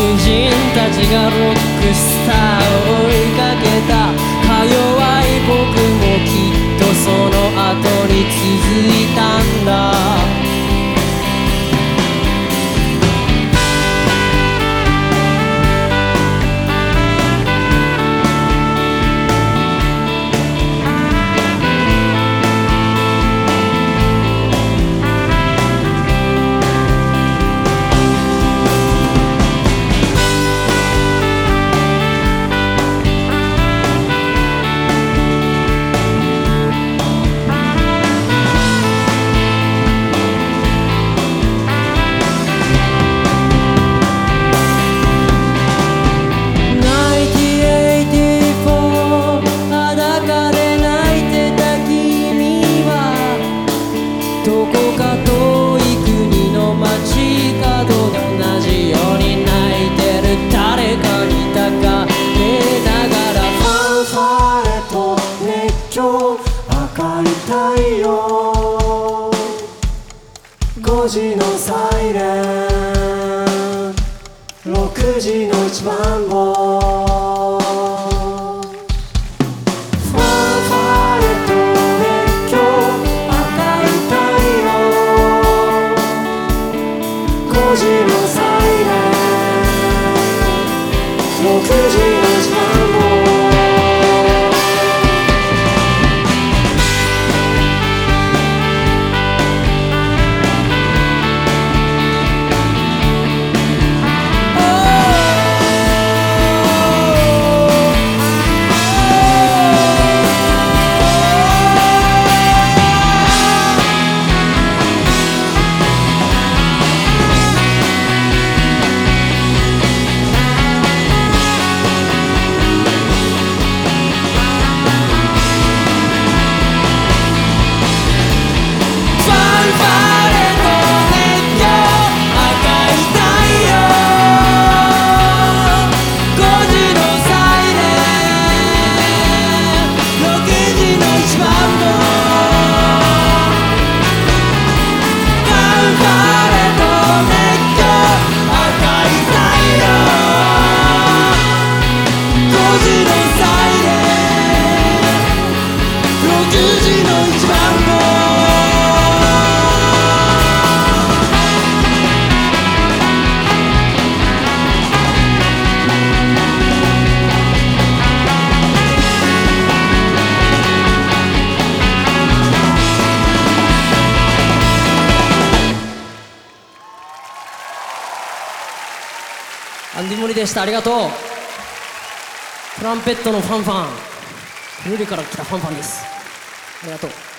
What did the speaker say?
人たちがロックスターを追いかけた。か弱い僕もきっとその後に続いたんだ。どこか遠い国の街角で同じように泣いてる誰かに抱かれながら、 ファンファーレと熱狂、赤い太陽、5時のサイレン、6時の一番棒。5時のサイレン、6時の一番棒。 アンディモリでした。ありがとう。トランペットのファンファン、ルリから来たファンファンです。ありがとう。